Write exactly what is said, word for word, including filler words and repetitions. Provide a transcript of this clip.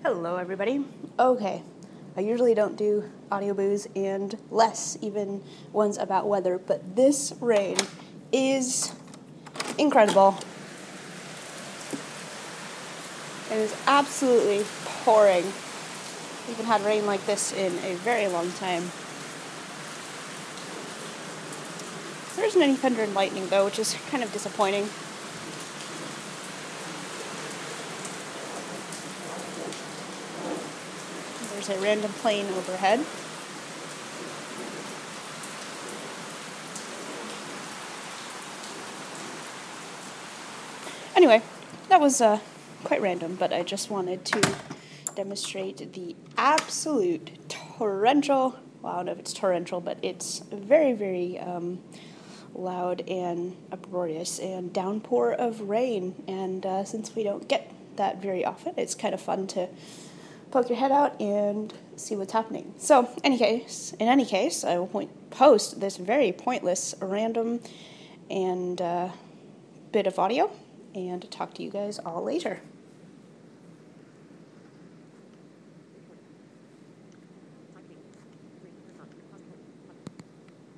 Hello everybody. Okay, I usually don't do audio boos and less even ones about weather, but this rain is incredible. It is absolutely pouring. We haven't had rain like this in a very long time. There isn't any thunder and lightning though, which is kind of disappointing. There's a random plane overhead. Anyway, that was uh, quite random, but I just wanted to demonstrate the absolute torrential, well, I don't know if it's torrential, but it's very, very um, loud and uproarious and downpour of rain. And uh, since we don't get that very often, it's kind of fun to poke your head out and see what's happening. So, any case, in any case, I will point, post this very pointless, random, and uh, bit of audio, and talk to you guys all later.